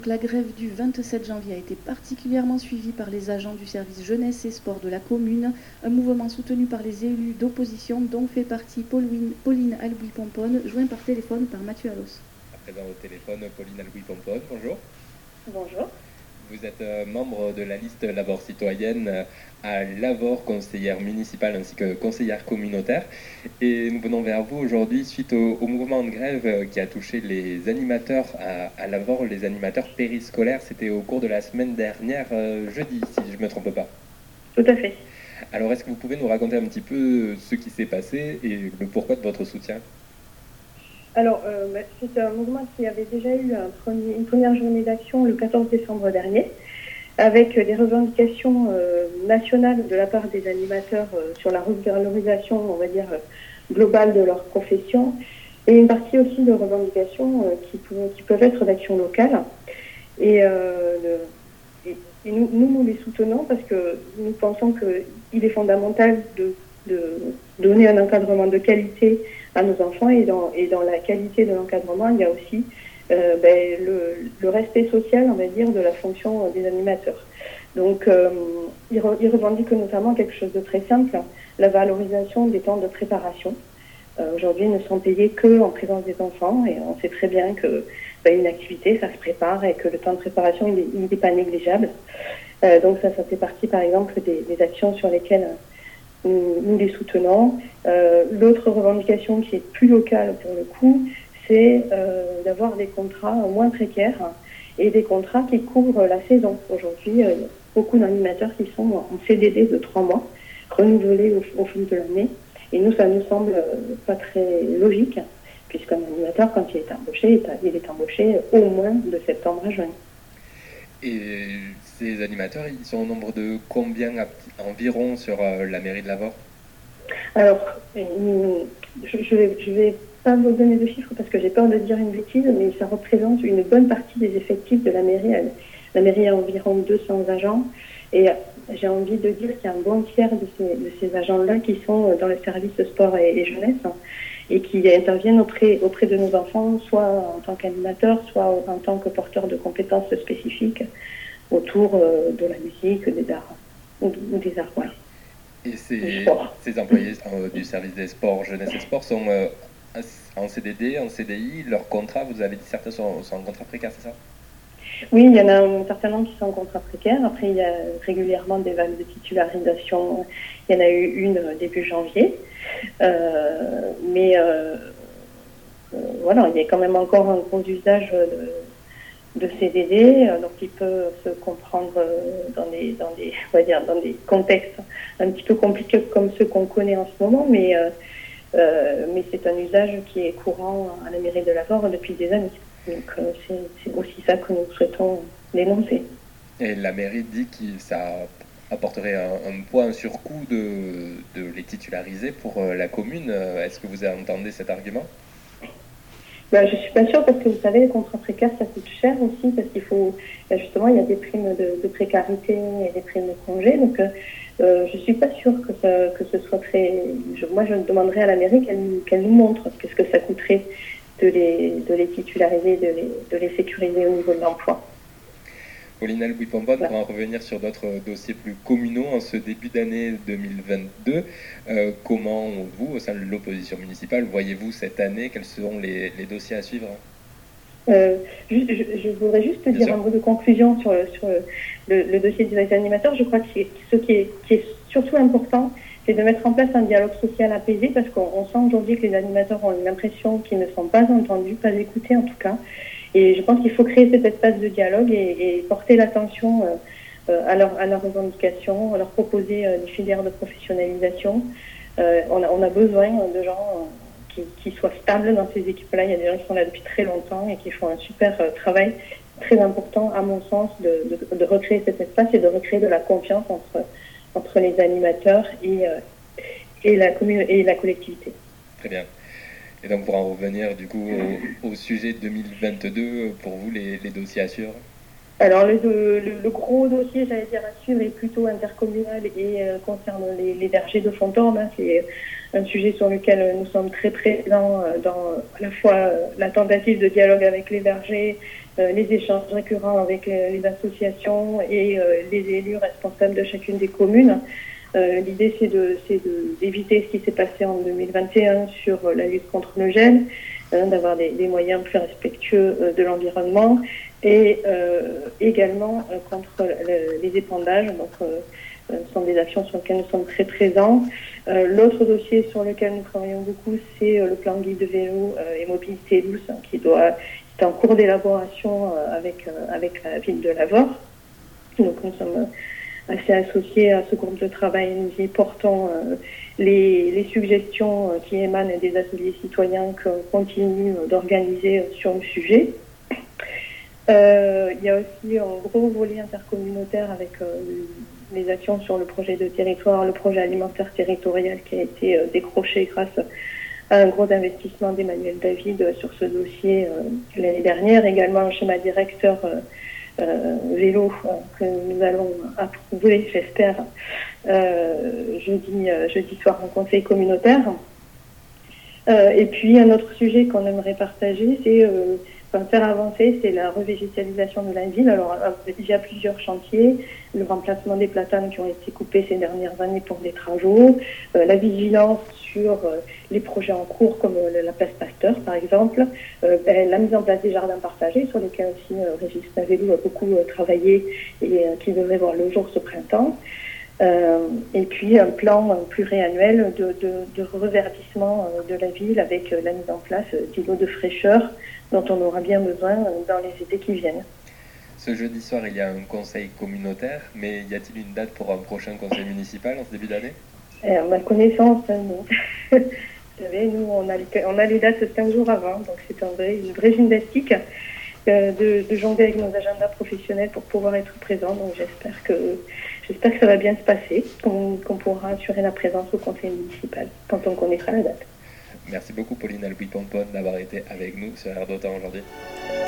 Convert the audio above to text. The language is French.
La grève du 27 janvier a été particulièrement suivie par les agents du service jeunesse et sport de la commune, un mouvement soutenu par les élus d'opposition dont fait partie Pauline Albuy-Pomponne, joint par téléphone par Mathieu Allos. À présent au téléphone, Pauline Albuy-Pomponne, bonjour. Bonjour. Vous êtes membre de la liste Lavore citoyenne à Lavore, conseillère municipale ainsi que conseillère communautaire. Et nous venons vers vous aujourd'hui suite au mouvement de grève qui a touché les animateurs à Lavore, les animateurs périscolaires. C'était au cours de la semaine dernière, jeudi, si je ne me trompe pas. Tout à fait. Alors est-ce que vous pouvez nous raconter un petit peu ce qui s'est passé et le pourquoi de votre soutien ? Alors, c'est un mouvement qui avait déjà eu une première journée d'action le 14 décembre dernier, avec des revendications nationales de la part des animateurs sur la revalorisation, on va dire, globale de leur profession, et une partie aussi de revendications qui peuvent être d'action locale. Et nous les soutenons parce que nous pensons qu'il est fondamental de donner un encadrement de qualité à nos enfants, et dans la qualité de l'encadrement, il y a aussi le respect social, on va dire, de la fonction des animateurs. Donc, ils revendiquent notamment quelque chose de très simple, la valorisation des temps de préparation. Aujourd'hui, ils ne sont payés qu'en présence des enfants, et on sait très bien que une activité, ça se prépare, et que le temps de préparation, il n'est pas négligeable. Donc ça fait partie, par exemple, des actions sur lesquelles nous les soutenons. L'autre revendication qui est plus locale pour le coup, c'est d'avoir des contrats moins précaires et des contrats qui couvrent la saison. Aujourd'hui, il y a beaucoup d'animateurs qui sont en CDD de 3 mois, renouvelés au fil de l'année. Et nous, ça nous semble pas très logique, puisqu'un animateur, quand il est embauché, il est embauché au moins de septembre à juin. Et ces animateurs, ils sont au nombre de combien environ sur la mairie de Lavore ? Alors, je vais pas vous donner de chiffres parce que j'ai peur de dire une bêtise, mais ça représente une bonne partie des effectifs de la mairie. La mairie a environ 200 agents, et j'ai envie de dire qu'il y a un bon tiers de ces agents-là qui sont dans le service sport et jeunesse, et qui interviennent auprès de nos enfants, soit en tant qu'animateurs, soit en tant que porteurs de compétences spécifiques autour de la musique, des arts, ou des arts, voilà. Et ces employés du service des sports, jeunesse et sport, sont en CDD, en CDI, leurs contrats, vous avez dit certains sont en contrat précaire, c'est ça ? Oui, il y en a un certain nombre qui sont en contrat précaire. Après, il y a régulièrement des vagues de titularisation. Il y en a eu une début janvier. Voilà, il y a quand même encore un gros usage de CDD, donc il peut se comprendre dans des contextes un petit peu compliqués comme ceux qu'on connaît en ce moment, mais c'est un usage qui est courant à la mairie de Lavore depuis des années. Donc c'est aussi ça que nous souhaitons dénoncer. Et la mairie dit que ça apporterait un poids, un surcoût de les titulariser pour la commune. Est-ce que vous entendez cet argument ? Je ne suis pas sûre parce que vous savez, les contrats précaires, ça coûte cher aussi parce qu'il faut, justement, il y a des primes de précarité et des primes de congé. Donc, je ne suis pas sûre que ce soit très... Moi, je demanderais à la mairie qu'elle nous montre qu'est-ce que ça coûterait de les titulariser, de les sécuriser au niveau de l'emploi. Pauline Albuy-Pomponne, pour en revenir sur d'autres dossiers plus communaux, en ce début d'année 2022, comment vous, au sein de l'opposition municipale, voyez-vous cette année ? Quels seront les dossiers à suivre ? Je voudrais juste dire un mot de conclusion sur le dossier des animateurs. Je crois que ce qui est surtout important, c'est de mettre en place un dialogue social apaisé, parce qu'on sent aujourd'hui que les animateurs ont l'impression qu'ils ne sont pas entendus, pas écoutés en tout cas. Et je pense qu'il faut créer cet espace de dialogue et porter l'attention à leurs revendications, leur proposer des filières de professionnalisation. On a besoin de gens qui soient stables dans ces équipes-là. Il y a des gens qui sont là depuis très longtemps et qui font un super travail très important, à mon sens, de recréer cet espace et de recréer de la confiance entre les animateurs et la collectivité. Très bien. Et donc pour en revenir du coup au sujet 2022, pour vous les dossiers à suivre ? Alors le gros dossier, j'allais dire, à suivre est plutôt intercommunal et concerne les vergers de Fontorme. C'est un sujet sur lequel nous sommes très présents dans à la fois la tentative de dialogue avec les vergers, les échanges récurrents avec les associations et les élus responsables de chacune des communes. L'idée, c'est d'éviter ce qui s'est passé en 2021 sur la lutte contre le gel, d'avoir des moyens plus respectueux de l'environnement et également contre les épandages. Donc, ce sont des actions sur lesquelles nous sommes très présents. L'autre dossier sur lequel nous travaillons beaucoup, c'est le plan guide de vélo et mobilité douce qui est en cours d'élaboration avec la ville de Lavore. Donc, nous sommes assez associés à ce groupe de travail. Nous y portons les suggestions qui émanent des ateliers citoyens qu'on continue d'organiser sur le sujet. Il y a aussi un gros volet intercommunautaire avec les actions sur le projet de territoire, le projet alimentaire territorial qui a été décroché grâce à un gros investissement d'Emmanuel David sur ce dossier l'année dernière. Également un schéma directeur vélo que nous allons approuver, j'espère, jeudi soir en conseil communautaire. Et puis un autre sujet qu'on aimerait partager, c'est faire avancer, c'est la revégétalisation de la ville. Alors il y a plusieurs chantiers, le remplacement des platanes qui ont été coupés ces dernières années pour des travaux, la vigilance sur les projets en cours comme la place Pasteur par exemple, la mise en place des jardins partagés sur lesquels aussi Régis Navelou a beaucoup travaillé et qui devrait voir le jour ce printemps. Et puis un plan pluriannuel de reverdissement de la ville avec la mise en place d'îlots de fraîcheur dont on aura bien besoin dans les étés qui viennent. Ce jeudi soir, il y a un conseil communautaire, mais y a-t-il une date pour un prochain conseil municipal en ce début d'année ? À ma connaissance, non. Vous savez, nous, on a les dates 5 jours avant, donc c'est une vraie gymnastique de jongler avec nos agendas professionnels pour pouvoir être présents. Donc j'espère que ça va bien se passer, qu'on pourra assurer la présence au conseil municipal quand on connaîtra la date. Merci beaucoup Pauline Albuy-Pomponne d'avoir été avec nous sur Air d'Otan aujourd'hui.